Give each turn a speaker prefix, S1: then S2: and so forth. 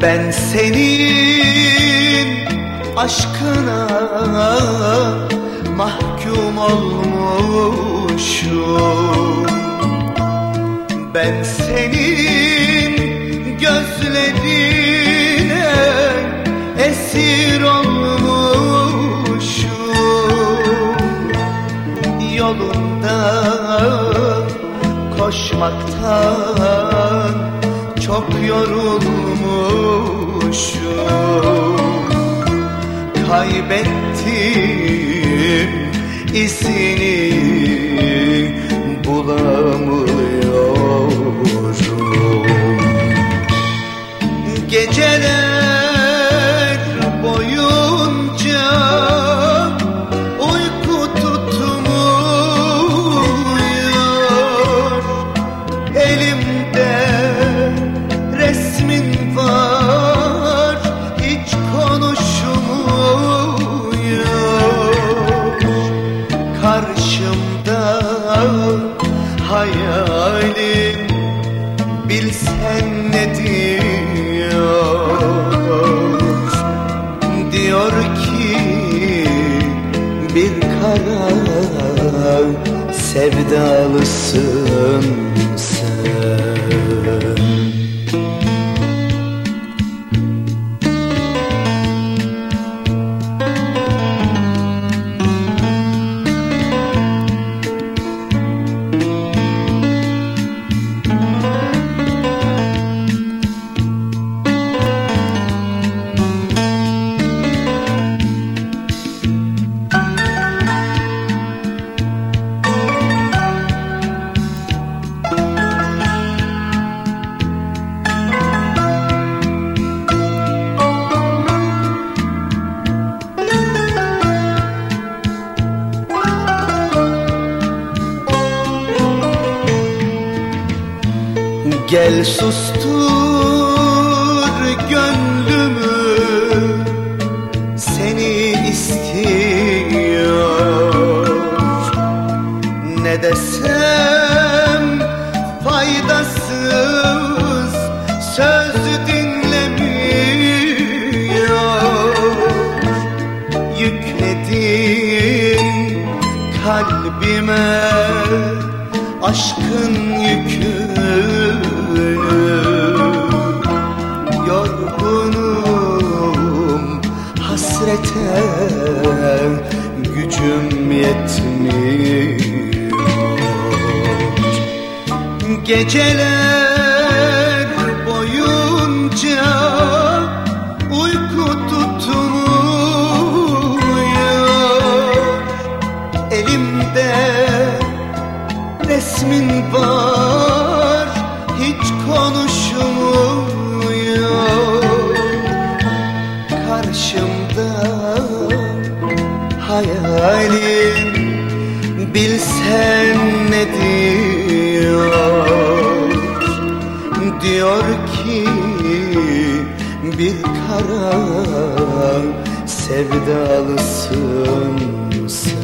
S1: Ben senin aşkına mahkum olmuşum. Ben senin gözlerine esir olmuşum. Yolunda koşmaktan çok yorulmuşum. Kaybettim izini, bulamıyorum. Geceler boyunca uyku tutmuyor. Elimde resmin var, hiç konuşmuyor. Karşımda hayalin, bilsen ne diyor? Diyor ki bir kara sevdalısın sen. Gel sustur gönlümü, seni istiyor. Ne desem faydasız, söz dinlemiyor. Yükledin kalbime aşkın yükünü. Yorgunum hasrete, gücüm yetmiyor. Geceler boyunca uyku tutmuyor. Elimde resmin var, hiç konuşmuyor. Karşımda hayalin, bilsen ne diyor? Diyor ki bir kara sevdalısın sen.